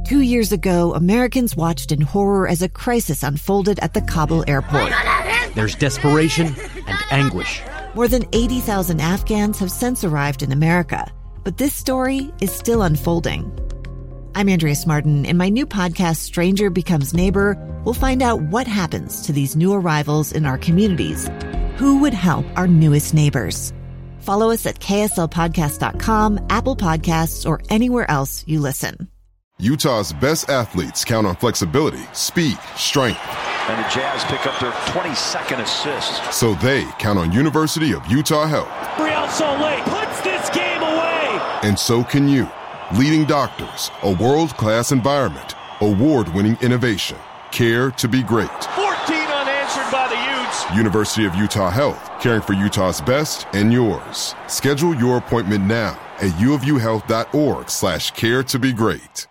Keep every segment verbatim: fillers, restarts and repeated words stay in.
Two years ago, Americans watched in horror as a crisis unfolded at the Kabul airport. There's desperation and anguish. More than eighty thousand Afghans have since arrived in America, but this story is still unfolding. I'm Andrea Martin. In my new podcast, Stranger Becomes Neighbor, we'll find out what happens to these new arrivals in our communities. Who would help our newest neighbors? Follow us at K S L podcast dot com, Apple Podcasts, or anywhere else you listen. Utah's best athletes count on flexibility, speed, strength. And the Jazz pick up their twenty-second assist. So they count on University of Utah Health. Real Salt Lake puts this game away. And so can you. Leading doctors, a world-class environment, award-winning innovation, care to be great. fourteen unanswered by the Utes. University of Utah Health, caring for Utah's best and yours. Schedule your appointment now at uofuhealth.org slash care to be great.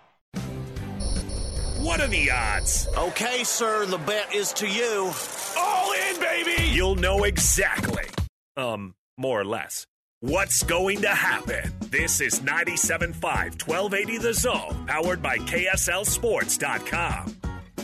What are the odds? Okay, sir, the bet is to you. All in, baby! You'll know exactly, um, more or less, what's going to happen. This is ninety-seven point five, twelve eighty The Zone, powered by K S L sports dot com.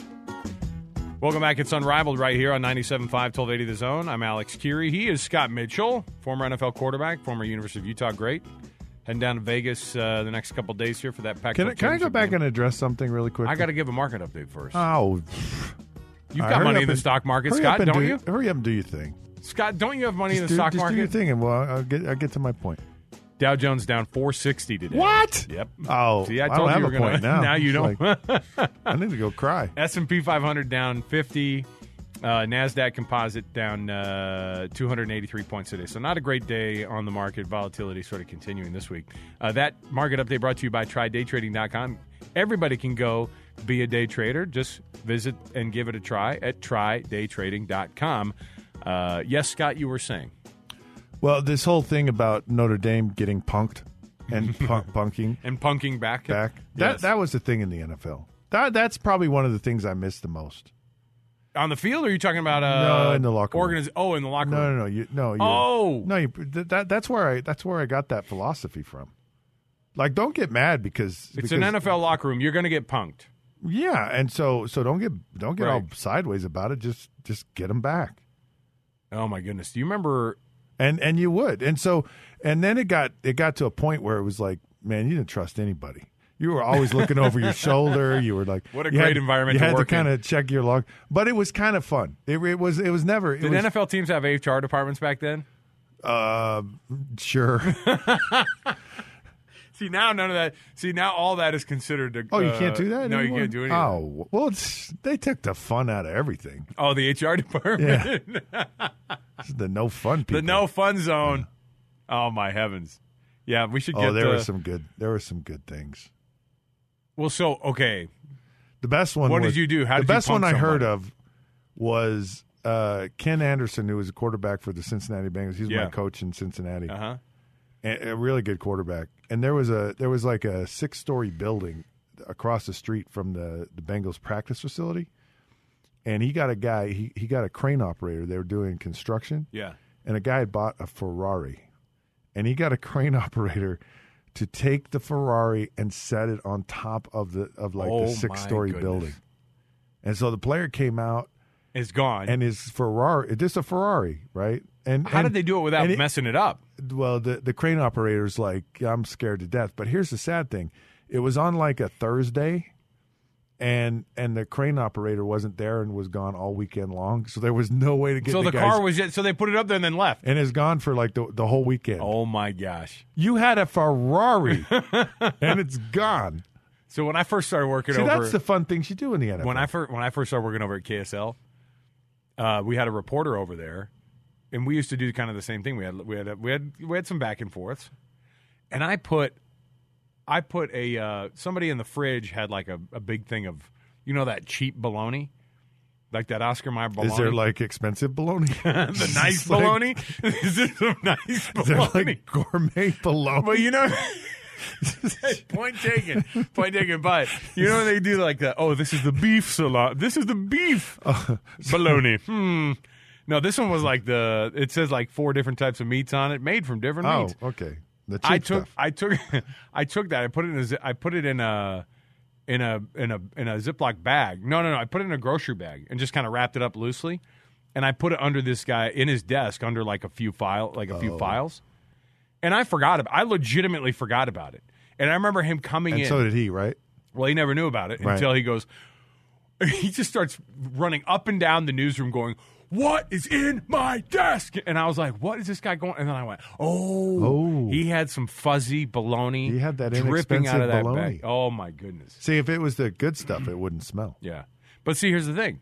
Welcome back. It's Unrivaled right here on ninety-seven point five, twelve eighty The Zone. I'm Alex Curie. He is Scott Mitchell, former N F L quarterback, former University of Utah great. Heading down to Vegas uh, the next couple days here for that Pac twelve. Can, I, can I go back game. and address something really quick? I got to give a market update first. Oh. You've got money in the and, stock market, Scott, don't do, you? Hurry up and do your thing. Scott, don't you have money just in the do, stock just market? Do your thing, and well, I'll get, I'll get to my point. Dow Jones down four sixty today. What? Yep. Oh, See, I, I told don't you have you a were gonna, point now. Now you don't. Like, I need to go cry. S and P five hundred down fifty. Uh, NASDAQ Composite down uh, two hundred eighty-three points today. So not a great day on the market. Volatility sort of continuing this week. Uh, that market update brought to you by try day trading dot com. Everybody can go be a day trader. Just visit and give it a try at try day trading dot com. Uh, yes, Scott, you were saying. Well, this whole thing about Notre Dame getting punked and punk, punking. And punking back. Back. That, Yes. that was the thing in the N F L. That, that's probably one of the things I missed the most. On the field, or are you talking about uh, no in the locker room? Organiz- oh, in the locker no, room. No, no, you, no. You, oh, no. You, that that's where I that's where I got that philosophy from. Like, don't get mad because it's because, an N F L locker room. You're going to get punked. Yeah, and so so don't get don't get Right. all sideways about it. Just just get them back. Oh my goodness! Do you remember? And and you would, and so and then it got it got to a point where it was like, man, you didn't trust anybody. You were always looking over your shoulder. You were like, what a you great had, environment you to had work to kind in. of check your log, but it was kind of fun. It, it was it was never. It Did was, N F L teams have H R departments back then? Uh, sure. See, now none of that. See, now all that is considered. A, Oh, you uh, can't do that No, anymore? you can't do anything. Oh, well, it's, they took the fun out of everything. Oh, the H R department. Yeah. This is the no fun people. The no fun zone. Yeah. Oh my heavens! Yeah, we should get. Oh, there the, were some good. There were some good things. Well, so okay. The best one. What was, did you do? How the did you best one punk I heard somebody? of was uh, Ken Anderson, who was a quarterback for the Cincinnati Bengals. He's Yeah. my coach in Cincinnati. Uh huh. A, a really good quarterback. And there was a there was like a six story building across the street from the, the Bengals practice facility. And he got a guy. He he got a crane operator. They were doing construction. Yeah. And a guy had bought a Ferrari, and he got a crane operator to take the Ferrari and set it on top of the of like Oh, the six story my building. And so the player came out, It's gone. and his Ferrari, this is a Ferrari, right? And How and- did they do it without and it- messing it up? Well, the the crane operator's like, I'm scared to death. But here's the sad thing: it was on like a Thursday, and and the crane operator wasn't there and was gone all weekend long. So there was no way to get So the, the guys, car was just, so they put it up there and then left. and is gone for like the the whole weekend. Oh my gosh! You had a Ferrari, and it's gone. So when I first started working See, over, that's the fun things you do in the N F L. when I first when I first started working over at K S L, uh, we had a reporter over there, and we used to do kind of the same thing. We had we had a, we had we had some back and forths, and I put I put a uh, somebody in the fridge had like a, a big thing of, you know, that cheap bologna, like that Oscar Mayer bologna. Is there like expensive bologna? the nice like- bologna? Is there some nice Is there bologna? like gourmet bologna? But you know, point taken, point taken. But you know they do like that. Oh, this is the beef salad. This is the beef bologna. Hmm. No, this one was like the. It says like four different types of meats on it, made from different Oh, meats. okay. The cheap I took, stuff. I took, I took that. I put it in. A, zi- I put it in a, in a in a in a Ziploc bag. No, no, no. I put it in a grocery bag and just kind of wrapped it up loosely, and I put it under this guy in his desk under like a few file like a oh. few files, and I forgot about. I legitimately forgot about it, and I remember him coming and in. And so did he, right? Well, he never knew about it right. until he goes. He just starts running up and down the newsroom, going, "What is in my desk?" And I was like, "What is this guy going?" And then I went, "Oh, oh. he had some fuzzy bologna. He had that dripping out of that bologna. bag. Oh my goodness! See, if it was the good stuff, it wouldn't smell. Yeah, but see, here's the thing: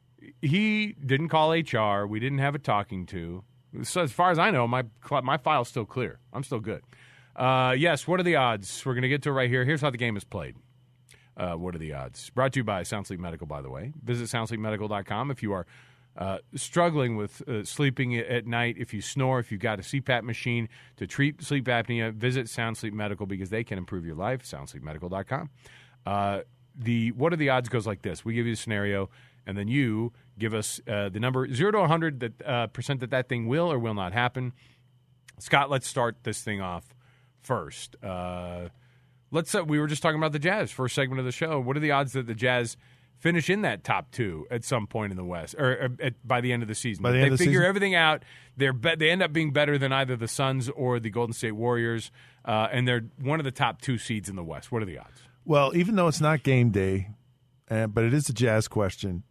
he didn't call H R. We didn't have a talking to. So as far as I know, my my file's still clear. I'm still good. Uh, yes. What are the odds? We're going to get to it right here. Here's how the game is played. Uh, what are the odds? Brought to you by Sound Sleep Medical, by the way. Visit sound sleep medical dot com if you are uh, struggling with uh, sleeping at night, if you snore, if you've got a C PAP machine to treat sleep apnea, visit Sound Sleep Medical because they can improve your life, sound sleep medical dot com. Uh, the what are the odds goes like this. We give you a scenario, and then you give us uh, the number zero to one hundred that, uh, percent that that thing will or will not happen. Scott, let's start this thing off first. Uh Let's. Uh, we were just talking about the Jazz, first segment of the show. What are the odds that the Jazz finish in that top two at some point in the West, or, or at, by the end of the season? By the they end of the figure season? everything out. They're be- they end up being better than either the Suns or the Golden State Warriors, uh, and they're one of the top two seeds in the West. What are the odds? Well, even though it's not game day, uh, but it is a Jazz question.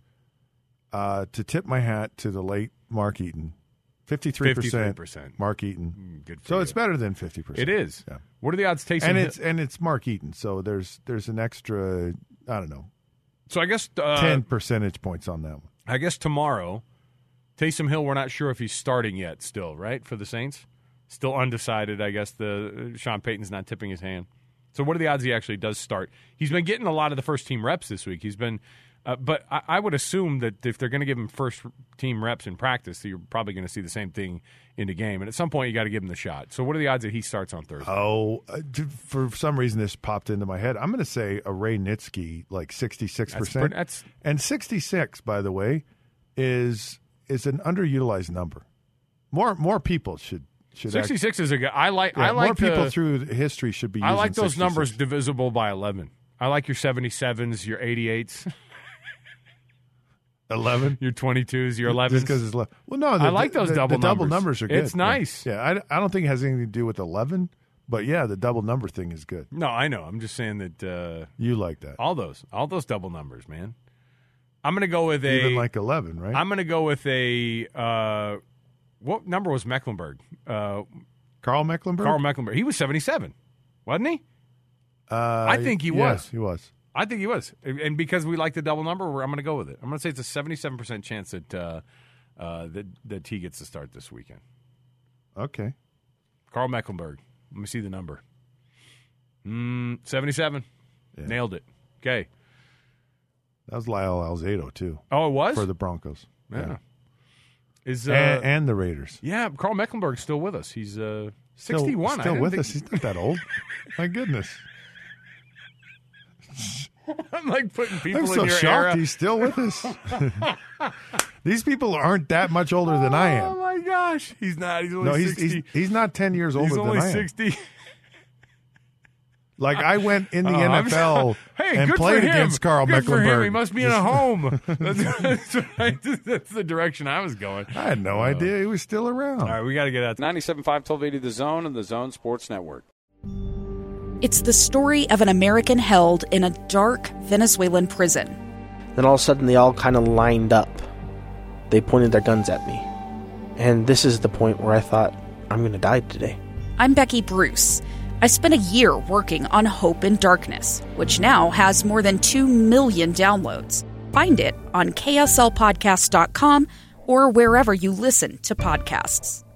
Uh, to tip my hat to the late Mark Eaton. fifty-three percent Mark Eaton. Good for so you. it's better than fifty percent. It is. Yeah. What are the odds Taysom and Hill- it's and it's Mark Eaton, so there's there's an extra, I don't know, So I guess uh, ten percentage points on that one. I guess tomorrow, Taysom Hill, we're not sure if he's starting yet still, right, for the Saints? Still undecided. I guess the uh, Sean Payton's not tipping his hand. So what are the odds he actually does start? He's been getting a lot of the first-team reps this week. He's been uh, – but I, I would assume that if they're going to give him first-team reps in practice, you're probably going to see the same thing in the game. And at some point, you got to give him the shot. So what are the odds that he starts on Thursday? Oh, uh, for some reason this popped into my head. I'm going to say a Ray Nitsky, like sixty-six percent. That's pretty, that's, and sixty-six, by the way, is is an underutilized number. More more people should should sixty-six act, is a good. I like. Yeah, I like more people the, through history should be. I using like those sixty-six. numbers divisible by eleven. I like your seventy-sevens, your eighty-eights, eleven, your twenty-twos, your elevens. Just because it's eleven. Well, no, the, I like those the, double the double numbers. numbers are good. It's nice. Yeah, yeah I, I don't think it has anything to do with eleven, but yeah, the double number thing is good. No, I know. I'm just saying that uh, you like that. All those, all those double numbers, man. I'm going to go with a even like eleven, right? I'm going to go with a uh, what number was Mecklenburg? Uh, Carl Mecklenburg. Carl Mecklenburg. He was seventy-seven, wasn't he? Uh, I think he yeah, was. He was. I think he was. And because we like the double number, I'm going to go with it. I'm going to say it's a seventy-seven percent chance that uh, uh, that that he gets to start this weekend. Okay. Carl Mecklenburg. Let me see the number. Mm, seventy-seven. Yeah. Nailed it. Okay. That was Lyle Alzado, too. Oh, it was? For the Broncos. Yeah. yeah. Is uh, and, and the Raiders. Yeah, Carl Mecklenburg's still with us. He's uh, sixty-one. Still, still I with think... us. He's not that old. My goodness. I'm like putting people I'm in so your shocked era. he's still with us. These people aren't that much older than I am. Oh, my gosh. He's not. He's only no, he's, sixty. he's he's not ten years older he's than only I am. sixty. Like, I went in the oh, N F L hey, and good played for him. against Carl good Mecklenburg. For him. He must be in a home. that's, that's, right. That's the direction I was going. I had no uh, idea he was still around. All right, we got to get out. ninety-seven point five, twelve eighty The Zone and the Zone Sports Network. It's the story of an American held in a dark Venezuelan prison. Then all of a sudden they all kind of lined up. They pointed their guns at me. And this is the point where I thought, I'm going to die today. I'm Becky Bruce. I spent a year working on Hope in Darkness, which now has more than two million downloads. Find it on K S L podcast dot com or wherever you listen to podcasts.